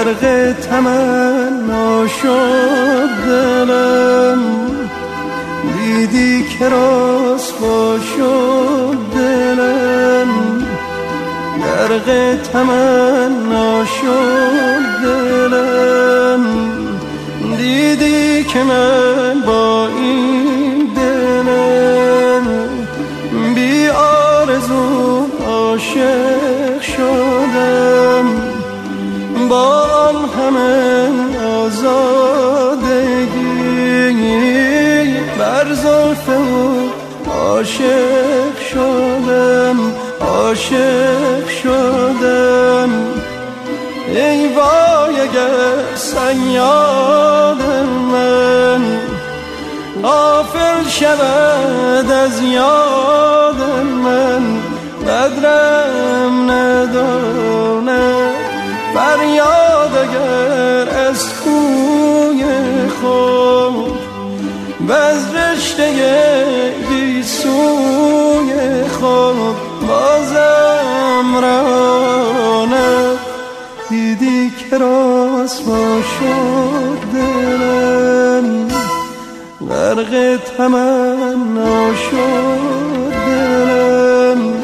غرق تمنا شد دلم، دیدی که رسوا شد دلم، غرق تمنا شد دلم، دیدی که من با این دلم بی آرزو عاشق شدم، با آن همه آزادگی بر زلف او عاشق شدم، عاشق شدم. ای وای اگر صیاد من غافل شود از یاد من، قدرم نداند فریاد اگر از کوی خود و از رشته بی سوی خود بازم راند، دیدی که رسوا شد دلم، غرق تمنا شد دلم.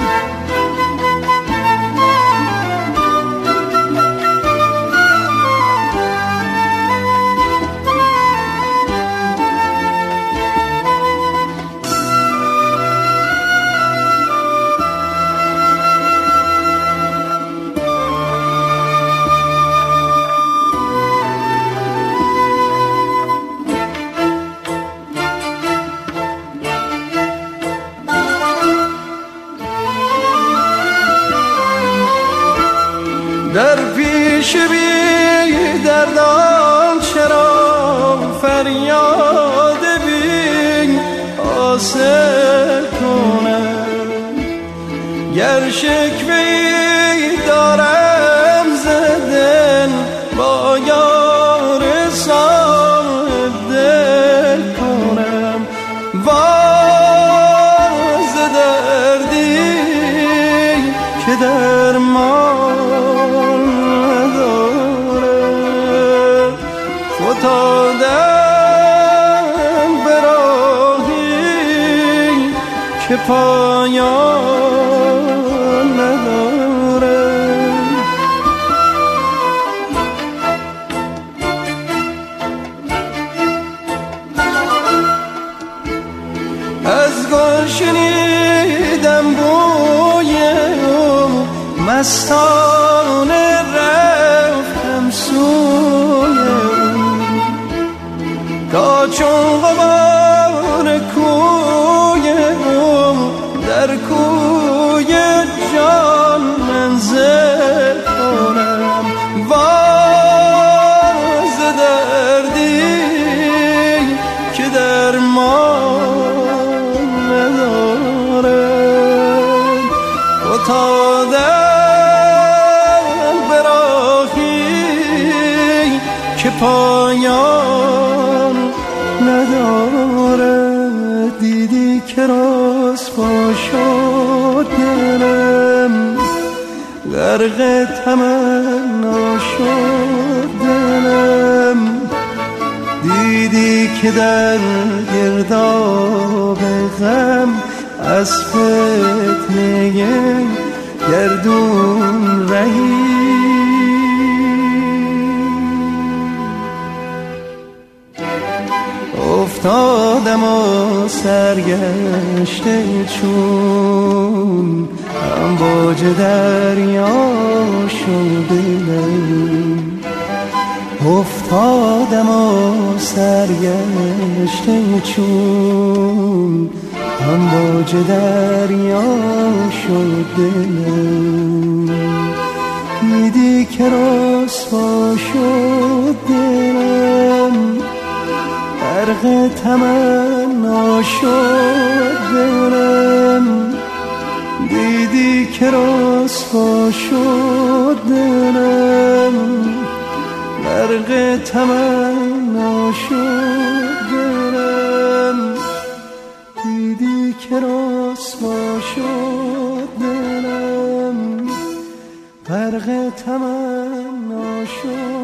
در پیش بی دردان چرا فریاد بی حاصل کنم، گر شکوه‌ای دارم ز دل با یار صاحب دل کنم، باز دردی که درمان فتادم به راهی که پایان نداره، از گل شنیدم بوی او مستانه رفتم سوی تا چون غبار کوی او در کوی جان منزل کنم، باز دردی که درمان ندارم، فتادم به راهی که پایان نداره، دیدی که رسوا شد دلم، غرق تمنا شد دلم، دیدی که در گرداب غم از فتنه گردون رهی، افتادم و سرگشته چون امواج دریا شد دلم، افتادم و سرگشته چون امواج دریا شد دلم، دیدی که رسوا شد دلم، غرق تمنا شد دلم، دیدی که رسوا شد دلم، غرق تمنا شد دلم، دیدی که رسوا شد دلم، غرق تمنا شد